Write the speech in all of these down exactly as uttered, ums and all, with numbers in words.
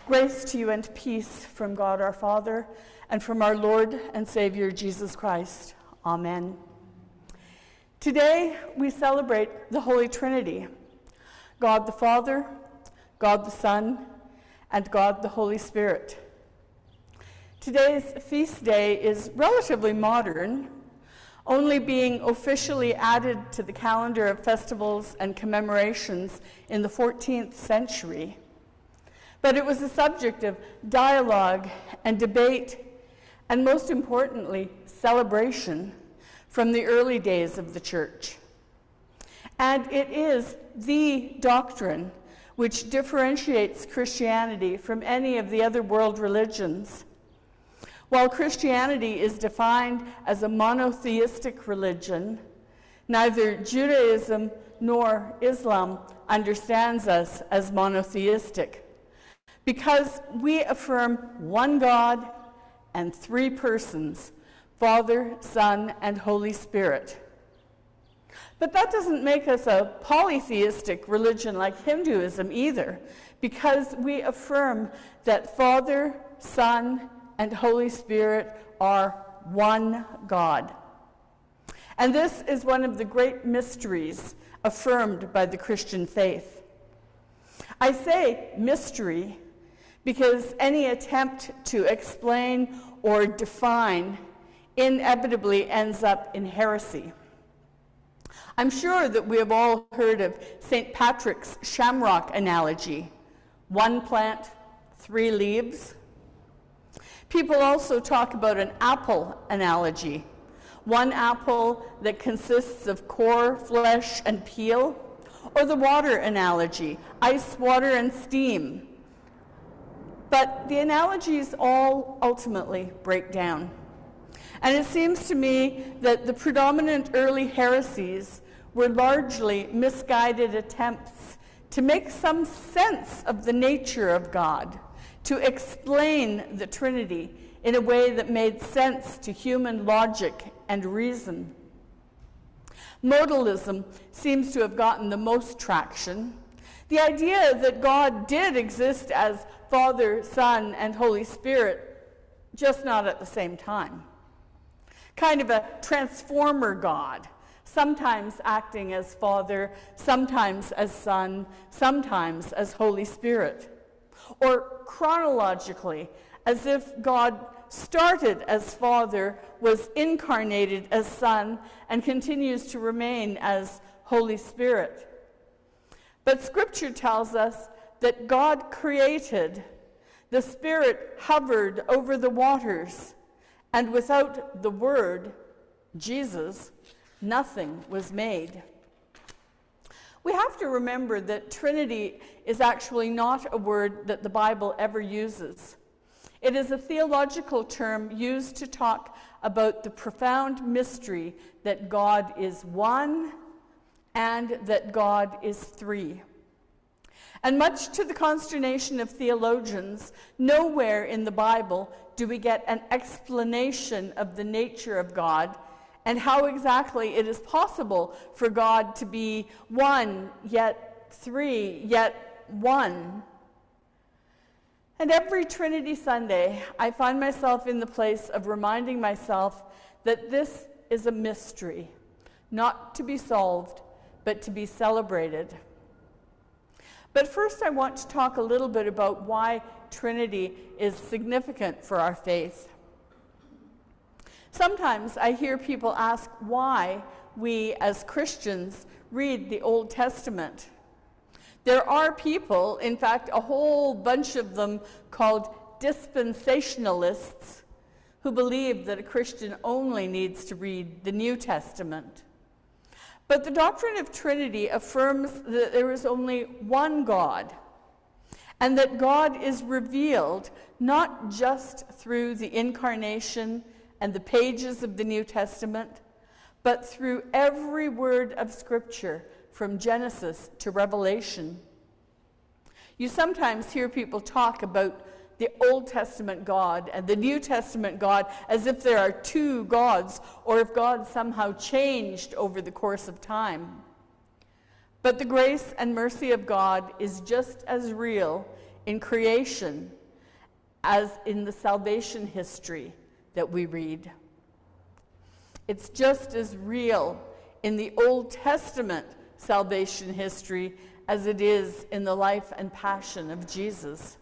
Grace to you and peace from God our Father and from our Lord and Savior Jesus Christ. Amen. Today we celebrate the Holy Trinity, God the Father, God the Son, and God the Holy Spirit. Today's feast day is relatively modern, only being officially added to the calendar of festivals and commemorations in the fourteenth century. But it was a subject of dialogue and debate, and most importantly, celebration from the early days of the Church. And it is the doctrine which differentiates Christianity from any of the other world religions. While Christianity is defined as a monotheistic religion, neither Judaism nor Islam understands us as monotheistic, because we affirm one God and three persons, Father, Son, and Holy Spirit. But that doesn't make us a polytheistic religion like Hinduism either, because we affirm that Father, Son, and Holy Spirit are one God. And this is one of the great mysteries affirmed by the Christian faith. I say mystery because any attempt to explain or define inevitably ends up in heresy. I'm sure that we have all heard of Saint Patrick's shamrock analogy, one plant, three leaves. People also talk about an apple analogy, one apple that consists of core, flesh, and peel, or the water analogy, ice, water, and steam. But the analogies all ultimately break down. And it seems to me that the predominant early heresies were largely misguided attempts to make some sense of the nature of God, to explain the Trinity in a way that made sense to human logic and reason. Modalism seems to have gotten the most traction. The idea that God did exist as Father, Son, and Holy Spirit, just not at the same time. Kind of a transformer God, sometimes acting as Father, sometimes as Son, sometimes as Holy Spirit. Or chronologically, as if God started as Father, was incarnated as Son, and continues to remain as Holy Spirit. But Scripture tells us that God created, the Spirit hovered over the waters, and without the Word, Jesus, nothing was made. We have to remember that Trinity is actually not a word that the Bible ever uses. It is a theological term used to talk about the profound mystery that God is one and that God is three. And much to the consternation of theologians, nowhere in the Bible do we get an explanation of the nature of God and how exactly it is possible for God to be one, yet three, yet one. And every Trinity Sunday, I find myself in the place of reminding myself that this is a mystery, not to be solved, but to be celebrated. But first, I want to talk a little bit about why Trinity is significant for our faith. Sometimes I hear people ask why we as Christians read the Old Testament. There are people, in fact, a whole bunch of them called dispensationalists, who believe that a Christian only needs to read the New Testament. But the doctrine of Trinity affirms that there is only one God, and that God is revealed not just through the incarnation and the pages of the New Testament, but through every word of Scripture from Genesis to Revelation. You sometimes hear people talk about the Old Testament God and the New Testament God as if there are two gods, or if God somehow changed over the course of time. But the grace and mercy of God is just as real in creation as in the salvation history that we read. It's just as real in the Old Testament salvation history as it is in the life and passion of Jesus.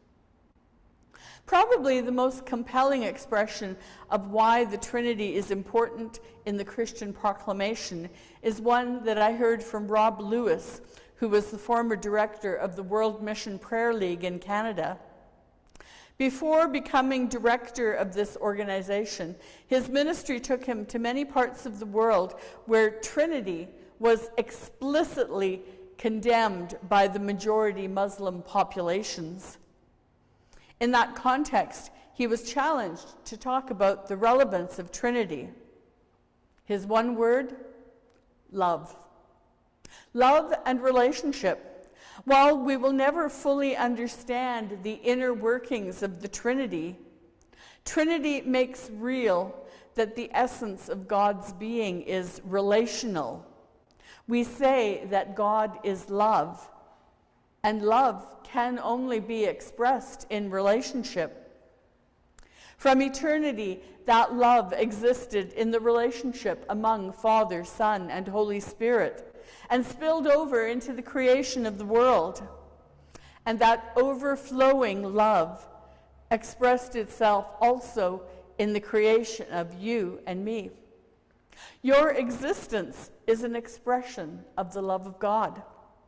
Probably the most compelling expression of why the Trinity is important in the Christian proclamation is one that I heard from Rob Lewis, who was the former director of the World Mission Prayer League in Canada. Before becoming director of this organization, his ministry took him to many parts of the world where Trinity was explicitly condemned by the majority Muslim populations. In that context, he was challenged to talk about the relevance of Trinity. His one word, love. Love and relationship. While we will never fully understand the inner workings of the Trinity, Trinity makes real that the essence of God's being is relational. We say that God is love, and love can only be expressed in relationship. From eternity, that love existed in the relationship among Father, Son, and Holy Spirit, and spilled over into the creation of the world. And that overflowing love expressed itself also in the creation of you and me. Your existence is an expression of the love of God.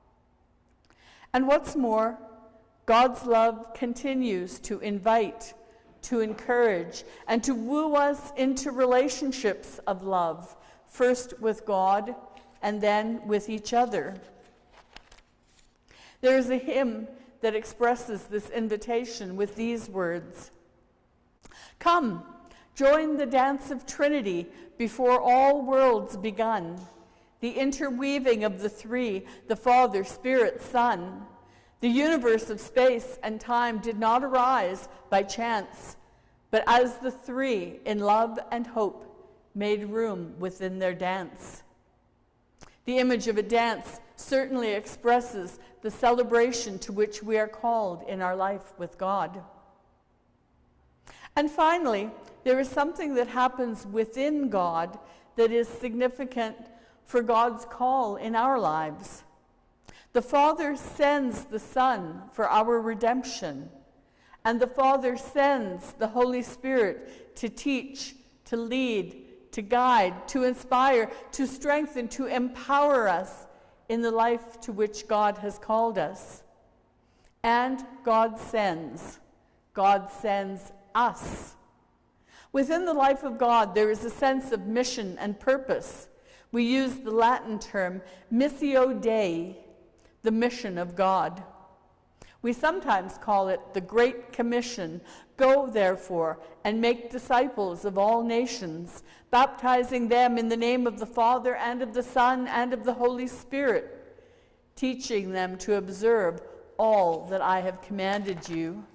And what's more, God's love continues to invite, to encourage, and to woo us into relationships of love, first with God and then with each other. There is a hymn that expresses this invitation with these words: "Come, join the dance of Trinity before all worlds begun. The interweaving of the three, the Father, Spirit, Son. The universe of space and time did not arise by chance, but as the three in love and hope made room within their dance." The image of a dance certainly expresses the celebration to which we are called in our life with God. And finally, there is something that happens within God that is significant for God's call in our lives. The Father sends the Son for our redemption, and the Father sends the Holy Spirit to teach, to lead, to guide, to inspire, to strengthen, to empower us in the life to which God has called us. And God sends. God sends us. Within the life of God, there is a sense of mission and purpose. We use the Latin term missio Dei, the mission of God. We sometimes call it the Great Commission. Go, therefore, and make disciples of all nations, baptizing them in the name of the Father and of the Son and of the Holy Spirit, teaching them to observe all that I have commanded you.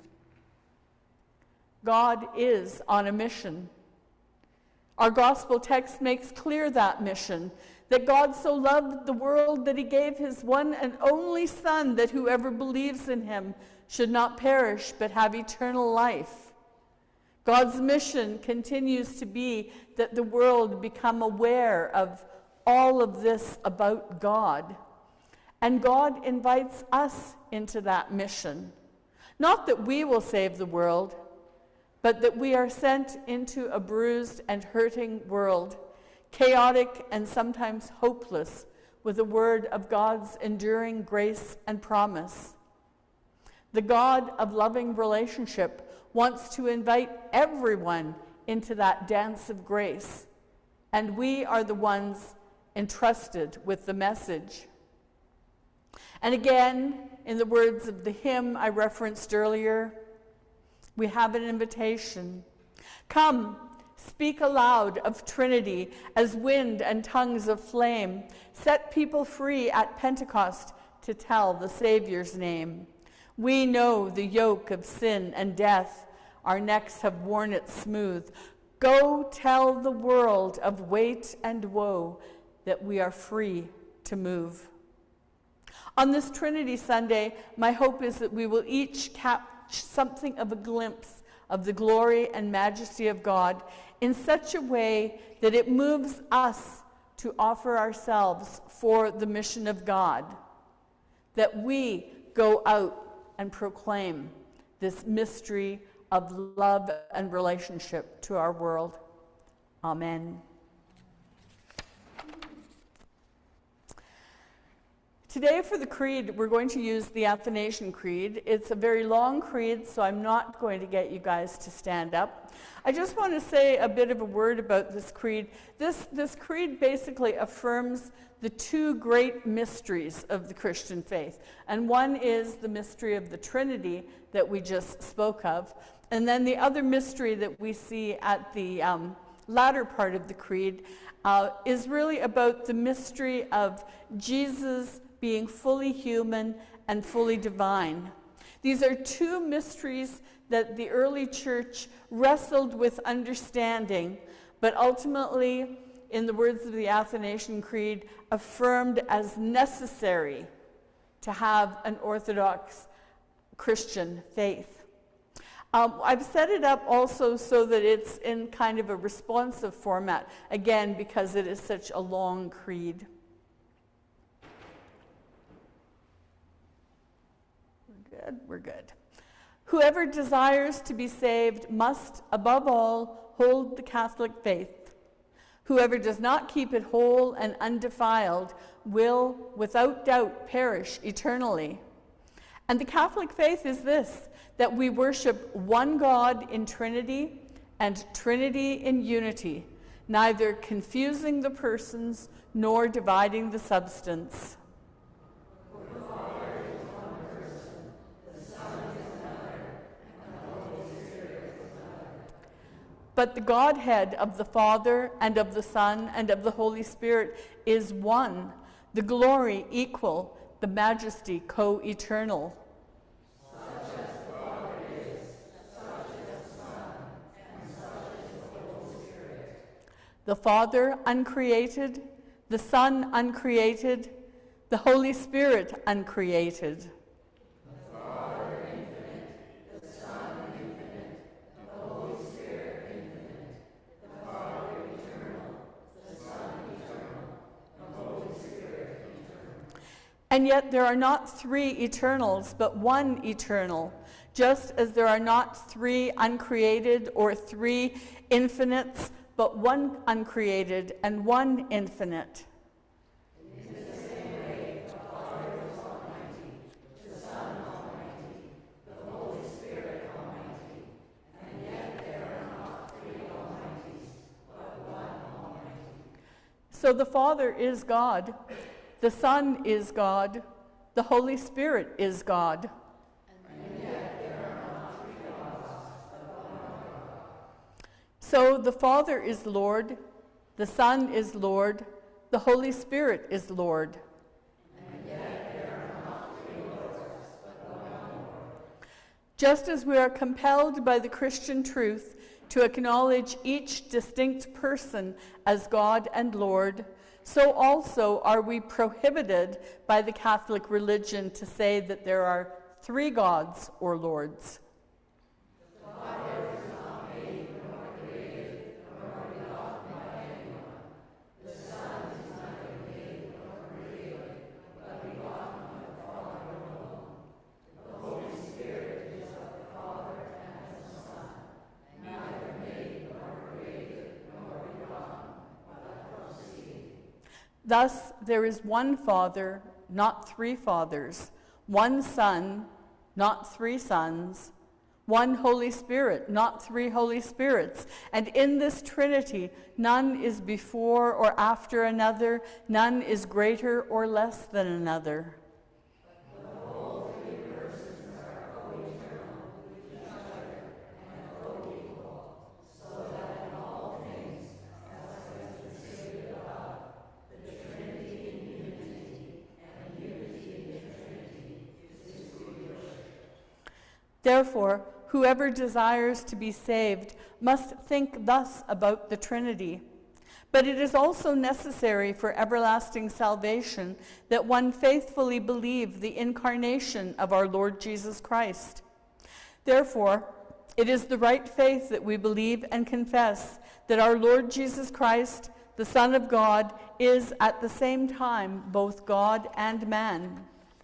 God is on a mission. Our gospel text makes clear that mission, that God so loved the world that he gave his one and only Son, that whoever believes in him should not perish but have eternal life. God's mission continues to be that the world become aware of all of this about God. And God invites us into that mission. Not that we will save the world, but that we are sent into a bruised and hurting world, chaotic and sometimes hopeless, with a word of God's enduring grace and promise. The God of loving relationship wants to invite everyone into that dance of grace, and we are the ones entrusted with the message. And again, in the words of the hymn I referenced earlier, we have an invitation. Come, speak aloud of Trinity as wind and tongues of flame. Set people free at Pentecost to tell the Savior's name. We know the yoke of sin and death. Our necks have worn it smooth. Go tell the world of weight and woe that we are free to move. On this Trinity Sunday, my hope is that we will each catch something of a glimpse of the glory and majesty of God in such a way that it moves us to offer ourselves for the mission of God, that we go out and proclaim this mystery of love and relationship to our world. Amen. Today for the Creed, we're going to use the Athanasian Creed. It's a very long creed, so I'm not going to get you guys to stand up. I just want to say a bit of a word about this creed. This, this creed basically affirms the two great mysteries of the Christian faith. And one is the mystery of the Trinity that we just spoke of. And then the other mystery that we see at the um, latter part of the creed uh, is really about the mystery of Jesus being fully human and fully divine. These are two mysteries that the early church wrestled with understanding, but ultimately, in the words of the Athanasian Creed, affirmed as necessary to have an Orthodox Christian faith. Um, I've set it up also so that it's in kind of a responsive format, again, because it is such a long creed. We're good, we're good. Whoever desires to be saved must, above all, hold the Catholic faith. Whoever does not keep it whole and undefiled will, without doubt, perish eternally. And the Catholic faith is this, that we worship one God in Trinity and Trinity in unity, neither confusing the persons nor dividing the substance. But the Godhead of the Father and of the Son and of the Holy Spirit is one, the glory equal, the majesty co-eternal. Such as the Father is, such as the Son, and such is the Holy Spirit. The Father uncreated, the Son uncreated, the Holy Spirit uncreated. And yet there are not three eternals, but one eternal, just as there are not three uncreated or three infinites, but one uncreated and one infinite. In the same way, the Father is almighty, the Son almighty, the Holy Spirit almighty, and yet there are not three almighties, but one almighty. So the Father is God. The Son is God. The Holy Spirit is God. And yet there are not three gods, but one God. So the Father is Lord, the Son is Lord, the Holy Spirit is Lord. And yet there are not three Lords, but one Lord. Just as we are compelled by the Christian truth to acknowledge each distinct person as God and Lord, so also are we prohibited by the Catholic religion to say that there are three gods or lords. The Father is not made nor created nor begotten by anyone. The Son is neither made nor created, but begotten of the Father alone. The Holy Spirit is of the Father and of the Son, neither made nor created nor begotten, but proceeding. Thus, there is one Father, not three fathers, one Son, not three sons, one Holy Spirit, not three Holy Spirits. And in this Trinity, none is before or after another, none is greater or less than another. The whole three persons are co-eternal with each other and co-equal, so that in all things, as has been stated above, the Trinity in unity and unity in the Trinity is distinguished. Therefore, whoever desires to be saved must think thus about the Trinity. But it is also necessary for everlasting salvation that one faithfully believe the incarnation of our Lord Jesus Christ. Therefore, it is the right faith that we believe and confess that our Lord Jesus Christ, the Son of God, is at the same time both God and man.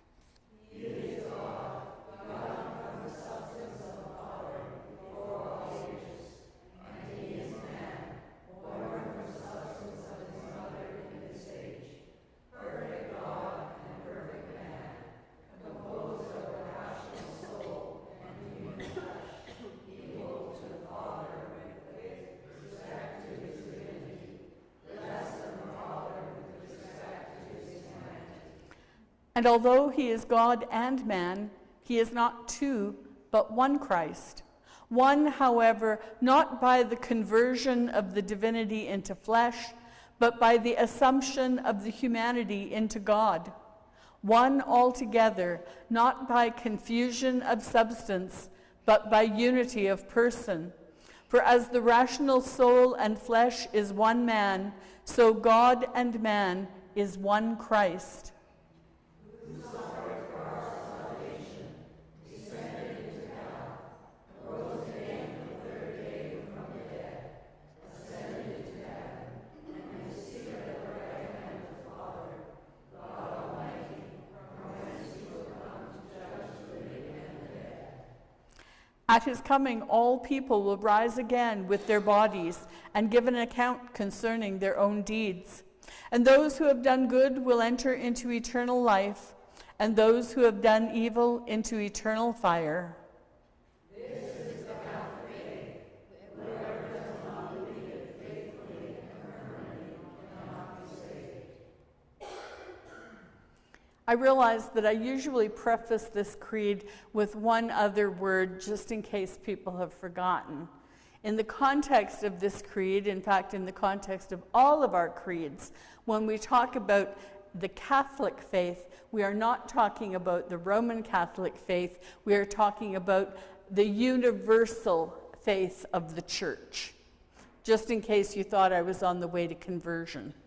He is God, begotten from the substance of the Father before all ages, and he is man, born from the substance of his mother in this age, perfect God and perfect man, composed of a rational soul and human flesh, equal to the Father with respect to his divinity, less than the Father with respect to his humanity. And although he is God and man, he is not two, but one Christ. One, however, not by the conversion of the divinity into flesh, but by the assumption of the humanity into God. One altogether, not by confusion of substance, but by unity of person. For as the rational soul and flesh is one man, so God and man is one Christ. Who suffered for our salvation, descended into hell, rose again the third day from the dead, ascended into heaven, and is seated at the right hand of the Father, God Almighty, from whence he will come to judge the living and the dead. At his coming, all people will rise again with their bodies and give an account concerning their own deeds. And those who have done good will enter into eternal life, and those who have done evil into eternal fire. This is the path of faith. Whoever does not believe it faithfully and firmly cannot be saved. I realize that I usually preface this creed with one other word, just in case people have forgotten. In the context of this creed, in fact, in the context of all of our creeds, when we talk about the Catholic faith, we are not talking about the Roman Catholic faith, we are talking about the universal faith of the Church, just in case you thought I was on the way to conversion.